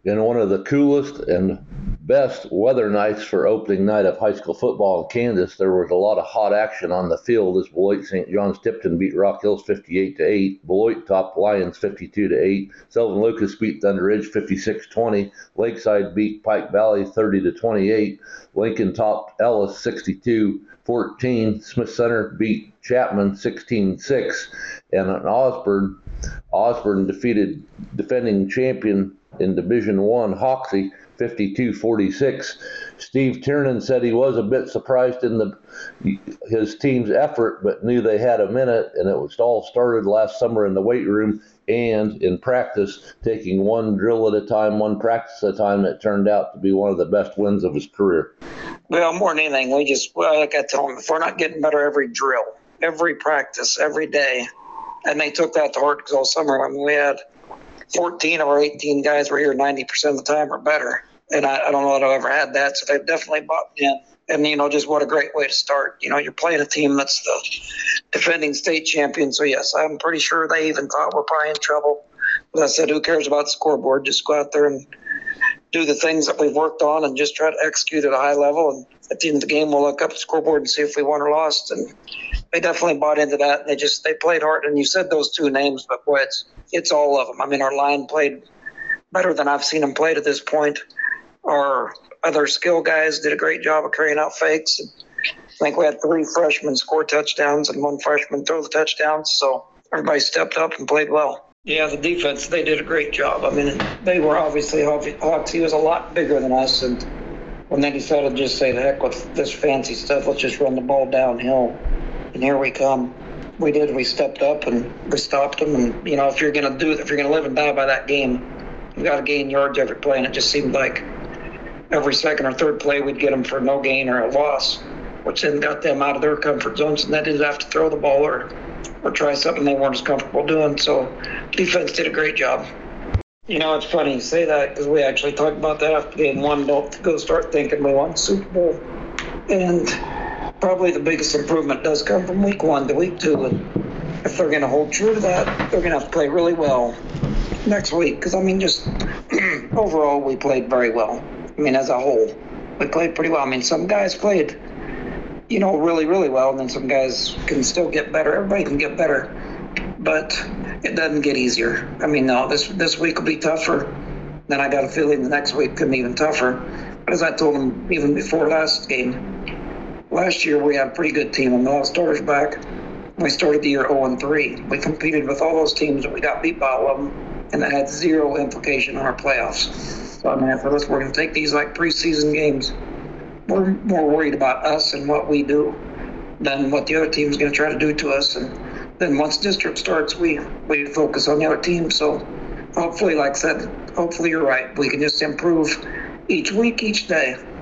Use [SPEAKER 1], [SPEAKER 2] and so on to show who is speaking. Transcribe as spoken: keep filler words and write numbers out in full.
[SPEAKER 1] in one of the coolest and best weather nights for opening night of high school football in Kansas. There was a lot of hot action on the field as Beloit Saint John's Tipton beat Rock Hills fifty-eight to eight. Beloit topped Lions fifty-two to eight. Sylvan Lucas beat Thunder Ridge fifty-six twenty. Lakeside beat Pike Valley thirty to twenty-eight. Lincoln topped Ellis sixty-two fourteen. Smith Center beat Chapman sixteen six. And in Osborne, Osborne defeated defending champion in Division One Hoxie fifty-two forty-six. Steve Tiernan said he was a bit surprised in the his team's effort, but knew they had a minute, and it was all started last summer in the weight room and in practice, taking one drill at a time, one practice at a time. It turned out to be one of the best wins of his career.
[SPEAKER 2] Well, more than anything, we just, well, like I tell them, if we're not getting better every drill, every practice, every day, and they took that to heart because all summer, I mean, we had fourteen of our eighteen guys were here ninety percent of the time or better. And I, I don't know that I've ever had that, so they've definitely bought in. And, you know, just what a great way to start. You know, you're playing a team that's the defending state champion. So, yes, I'm pretty sure they even thought we're probably in trouble. But I said, who cares about the scoreboard? Just go out there and do the things that we've worked on and just try to execute at a high level. And at the end of the game, we'll look up the scoreboard and see if we won or lost. And they definitely bought into that. And they just they played hard. And you said those two names, but, boy, it's, it's all of them. I mean, our line played better than I've seen them play to this point. Our other skill guys did a great job of carrying out fakes. I think we had three freshmen score touchdowns and one freshman throw the touchdowns. So everybody stepped up and played well. Yeah, the defense, they did a great job. I mean, they were obviously, Hawks, he was a lot bigger than us. And when they decided to just say, the heck with this fancy stuff, let's just run the ball downhill. And here we come. We did. We stepped up and we stopped them. And, you know, if you're going to do it, if you're going to live and die by that game, you've got to gain yards every play. And it just seemed like every second or third play, we'd get them for no gain or a loss, which then got them out of their comfort zones, and they didn't have to throw the ball or, or try something they weren't as comfortable doing. So defense did a great job. You know, it's funny you say that because we actually talked about that after game one. Don't go start thinking we won the Super Bowl. And probably the biggest improvement does come from week one to week two. And if they're going to hold true to that, they're going to have to play really well next week. Because, I mean, just overall, we played very well. I mean, as a whole, we played pretty well. I mean, some guys played, you know, really, really well, and then some guys can still get better. Everybody can get better, but it doesn't get easier. I mean, no, this this week will be tougher. Then I got a feeling the next week could be even tougher. But as I told them even before last game, last year we had a pretty good team. I mean, all the starters back. We started the year oh and three. We competed with all those teams, and we got beat by all of them, and that had zero implication on our playoffs. So, I mean, for us, we're going to take these like preseason games. We're more worried about us and what we do than what the other team is going to try to do to us. And then once district starts, we, we focus on the other team. So hopefully, like I said, hopefully you're right. We can just improve each week, each day.